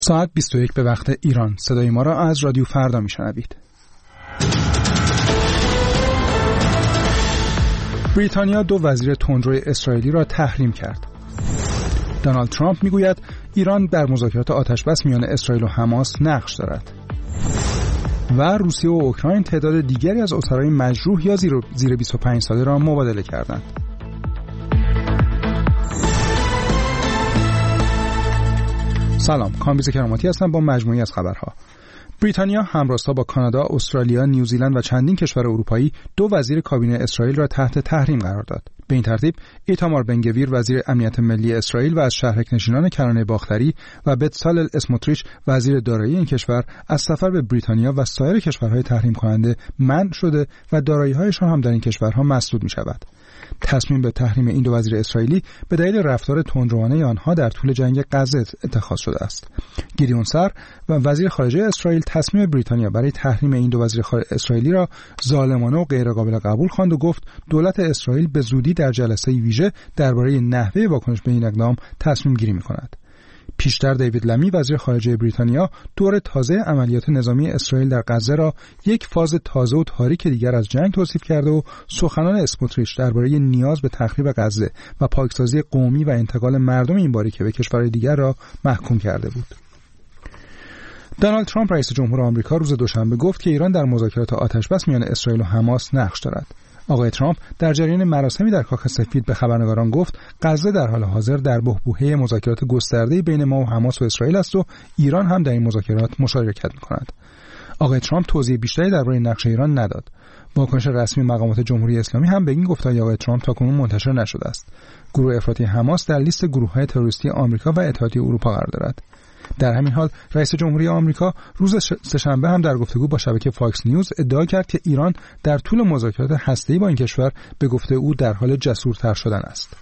ساعت 21 به وقت ایران. صدای ما را از رادیو فردا میشنوید. بریتانیا 2 وزیر تندروی اسرائیلی را تحریم کرد. دونالد ترامپ میگوید ایران در مذاکرات آتشبس میان اسرائیل و حماس نقش دارد. و روسیه و اوکراین تعداد دیگری از اسرای مجروح یا زیر 25 ساله را مبادله کردند. سلام، کامبیز کراماتی هستم با مجموعی از خبرها. بریتانیا همراستا با کانادا، استرالیا، نیوزیلند و چندین کشور اروپایی 2 وزیر کابینه اسرائیل را تحت تحریم قرار داد. به این ترتیب ایتامار بنگویر وزیر امنیت ملی اسرائیل و از شهرک‌نشینان کنانه باختری و بتسالل اسموتریچ وزیر دارایی این کشور از سفر به بریتانیا و سایر کشورهای تحریم کننده منع شده و دارایی‌هایشان هم در این کشورها مسدود می‌شود. تصمیم به تحریم این 2 وزیر اسرائیلی به دلیل رفتار تندروانه آنها در طول جنگ غزه اتخاذ شده است. گیدیون سار و وزیر خارجه اسرائیل تصمیم بریتانیا برای تحریم این 2 وزیر اسرائیلی را ظالمانه و غیرقابل قبول خواند و گفت دولت اسرائیل به زودی در جلسه ویژه درباره نحوه واکنش به این اقدام تصمیم گیری می‌کند. پیشتر دیوید لمی وزیر خارجه بریتانیا دور تازه عملیات نظامی اسرائیل در غزه را یک فاز تازه و تاریک دیگر از جنگ توصیف کرده و سخنان اسموتریچ درباره نیاز به تخریب غزه و پاکسازی قومی و انتقال مردم این باریکه به کشورهای دیگر را محکوم کرده بود. دونالد ترامپ رئیس جمهور آمریکا روز دوشنبه گفت که ایران در مذاکرات آتشبس میان اسرائیل و حماس نقش دارد. آقای ترامپ در جریان مراسمی در کاخ سفید به خبرنگاران گفت غزه در حال حاضر در بحبوحه مذاکرات گسترده بین ما و حماس و اسرائیل است و ایران هم در این مذاکرات مشارکت می‌کند. آقای ترامپ توضیح بیشتری درباره نقش ایران نداد. واکنش رسمی مقامات جمهوری اسلامی هم به این گفته‌های آقای ترامپ تاکنون منتشر نشده است. گروه افراطی حماس در لیست گروه‌های تروریستی آمریکا و اتحادیه اروپا قرار دارد. در همین حال رئیس جمهوری آمریکا روز سه‌شنبه هم در گفتگو با شبکه فاکس نیوز ادعا کرد که ایران در طول مذاکرات هسته‌ای با این کشور به گفته او در حال جسورتر شدن است.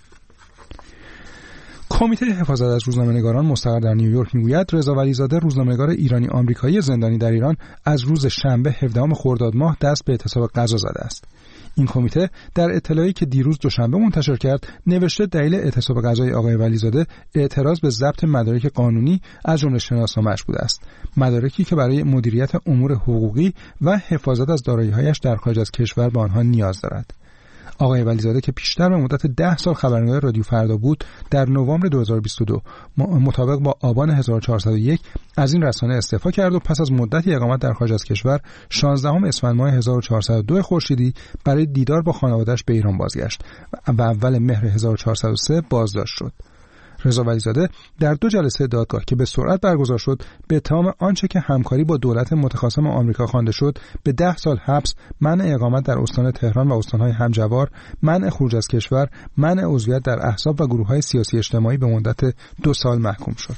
کمیته حفاظت از روزنامه‌نگاران مستقر در نیویورک میگوید رضا ولیزاده روزنامه‌نگار ایرانی آمریکایی زندانی در ایران از روز شنبه 17 خرداد ماه دست به اعتصاب غذا زده است. این کمیته در اطلاعی که دیروز دوشنبه منتشر کرد نوشته دلیل اعتصاب غذای آقای ولیزاده اعتراض به ضبط مدارک قانونی از جمله شناسنامه‌اش بوده است. مدارکی که برای مدیریت امور حقوقی و حفاظت از دارایی‌هایش در خارج از کشور به آنها نیاز دارد. آقای ولیزاده که پیشتر به مدت 10 سال خبرنگار رادیو فردا بود در نوامبر 2022 مطابق با آبان 1401 از این رسانه استعفا کرد و پس از مدتی اقامت در خارج از کشور 16 اسفند ماه 1402 خورشیدی برای دیدار با خانواده‌اش به ایران بازگشت و اول مهر 1403 بازداشت شد. رضا ولیزاده در 2 جلسه دادگاه که به سرعت برگزار شد به اتهام آنچه که همکاری با دولت متخاصم آمریکا خوانده شد به 10 سال حبس، منع اقامت در استان تهران و استان‌های همجوار، منع خروج از کشور، منع عضویت در احزاب و گروه‌های سیاسی اجتماعی به مدت 2 سال محکوم شد.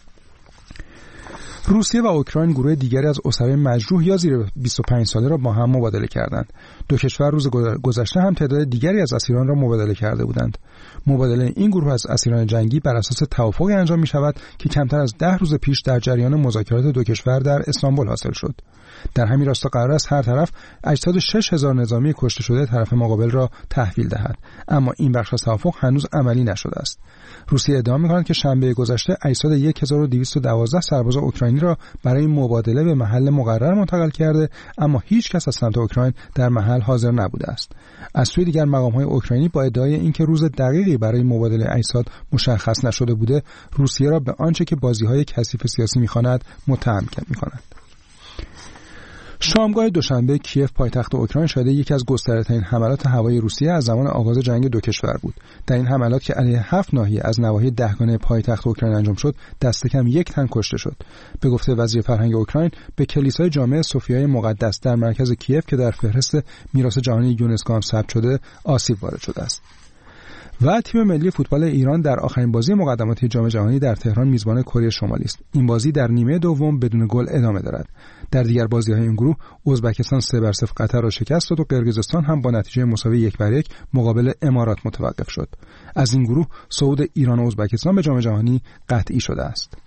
روسیه و اوکراین گروه دیگری از اسرای مجروح یا زیر 25 ساله را با هم مبادله کردند. 2 کشور روز گذشته هم تعداد دیگری از اسیران را مبادله کرده بودند. مبادله این گروه از اسیران جنگی بر اساس توافقی انجام می شود که کمتر از 10 روز پیش در جریان مذاکرات 2 کشور در استانبول حاصل شد. در همین راستا قرار است هر طرف اجساد 6000 نظامی کشته شده طرف مقابل را تحویل دهد، اما این بخش از توافق هنوز عملی نشده است. روسیه ادعا می‌کند که شنبه گذشته اجساد 1212 سرباز اوکراینی را برای مبادله به محل مقرر منتقل کرده، اما هیچ کس از سمت اوکراین در محل حاضر نبوده است. از سوی دیگر مقام‌های اوکراینی با ادعای اینکه روز دقیقی برای مبادله اجساد مشخص نشده بوده، روسیه را به آنچه که بازی‌های کثیف سیاسی می‌خواند متهم می‌کند. شامگاه دوشنبه کیف پایتخت اوکراین شاهد یکی از گسترده‌ترین حملات هوایی روسیه از زمان آغاز جنگ 2 کشور بود. در این حملات که علیه 7 ناحیه از نواحی دهگانه پایتخت اوکراین انجام شد، دست کم 1 تن کشته شد. به گفته وزیر فرهنگ اوکراین، به کلیسای جامع سوفیای مقدس در مرکز کیف که در فهرست میراث جهانی یونسکو هم ثبت شده، آسیب وارد شده است. و تیم ملی فوتبال ایران در آخرین بازی مقدماتی جام جهانی در تهران میزبان کره شمالی است. این بازی در نیمه دوم بدون گل ادامه دارد. در دیگر بازی‌های این گروه ازبکستان 3-0 قطر را شکست داد و قرقیزستان هم با نتیجه مساوی 1-1 مقابل امارات متوقف شد. از این گروه صعود ایران و ازبکستان به جام جهانی قطعی شده است.